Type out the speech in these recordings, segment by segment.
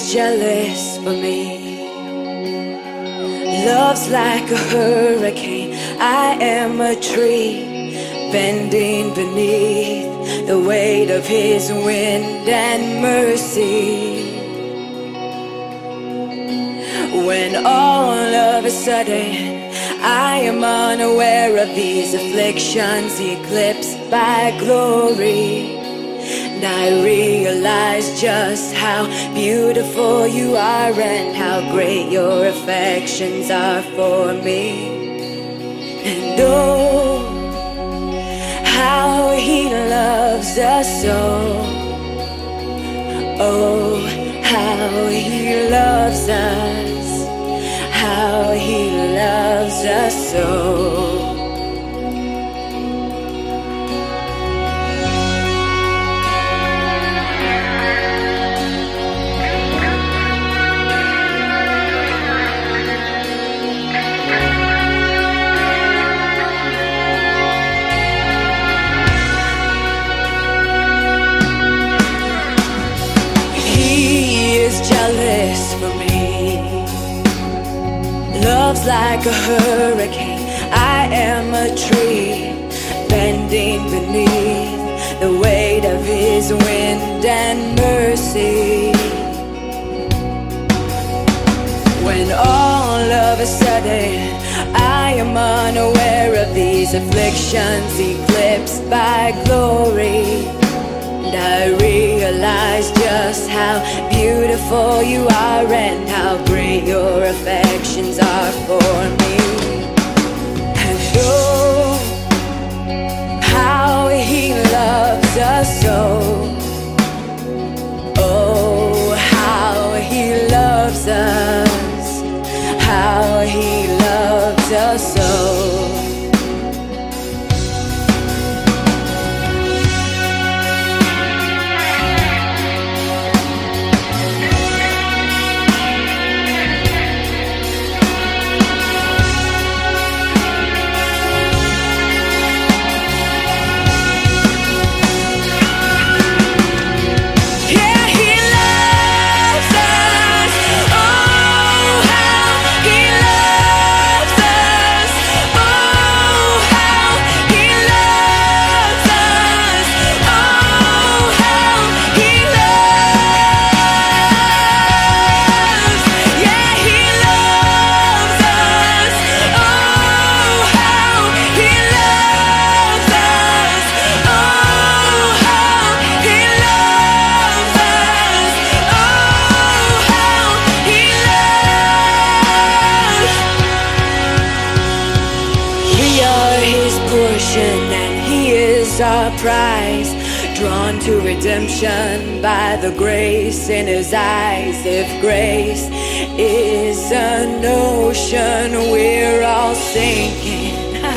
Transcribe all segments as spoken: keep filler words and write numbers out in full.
jealous for me. Love's like a hurricane, I am a tree bending beneath the weight of his wind and mercy. When all of a sudden I am unaware of these afflictions eclipsed by glory, and I realize just how beautiful you are and how great your affections are for me. And oh, how he loves us so. Oh, how he loves us, how he loves us so. Jealous for me. Love's like a hurricane, I am a tree bending beneath the weight of his wind and mercy. When all of a sudden I am unaware of these afflictions eclipsed by glory, and I realize just how beautiful you are and how great your affections are for me. And oh, how he loves us so. Oh, how he loves us, how he loves us so. And he is our prize, drawn to redemption by the grace in his eyes. If grace is an ocean, we're all sinking.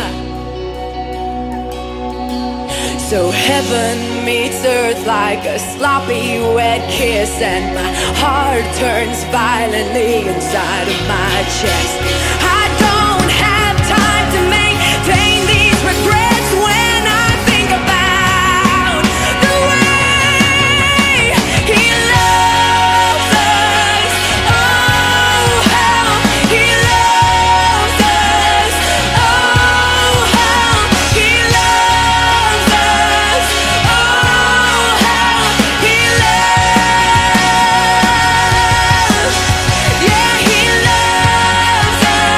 So heaven meets earth like a sloppy wet kiss, and my heart turns violently inside of my chest. I don't have time to maintain these regrets when I think about the way he loves us. Oh, how he loves us. Oh, how he loves us. Oh, how he loves. Yeah, he loves us.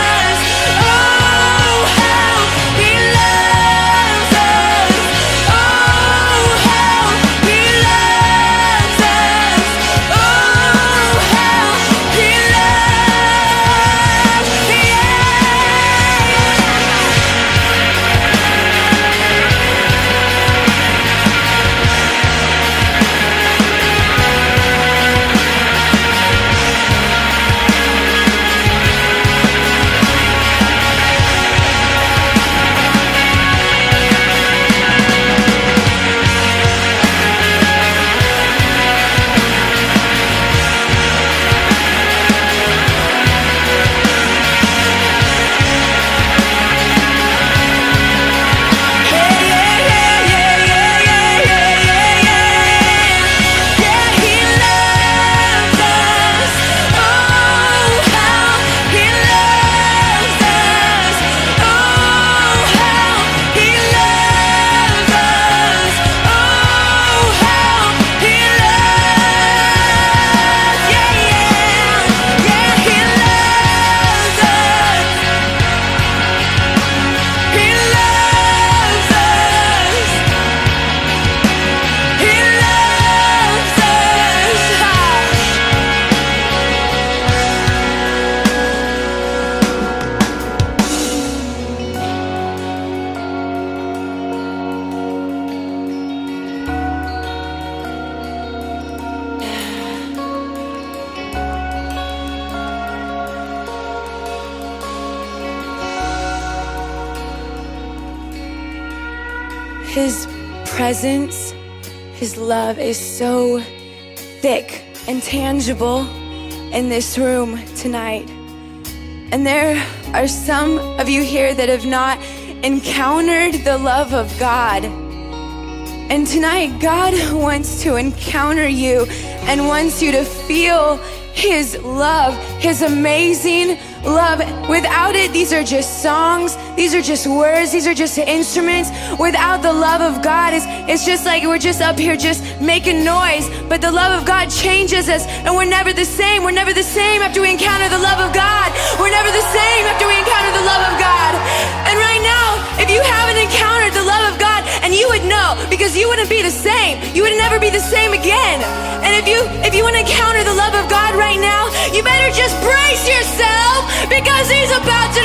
His presence, His love is so thick and tangible in this room tonight. And there are some of you here that have not encountered the love of God. And tonight, God wants to encounter you and wants you to feel His love, His amazing love. Without it, these are just songs, these are just words, these are just instruments. Without the love of God, it's, it's just like we're just up here just making noise. But the love of God changes us, and we're never the same. We're never the same after we encounter the love of God. We're never the same after we encounter the love of God. And right now, if you haven't encountered the love of God, and you would know, because you wouldn't be the same. You would never be the same again. And if you if you want to encounter the love of God right now, you better just brace yourself, because He's about to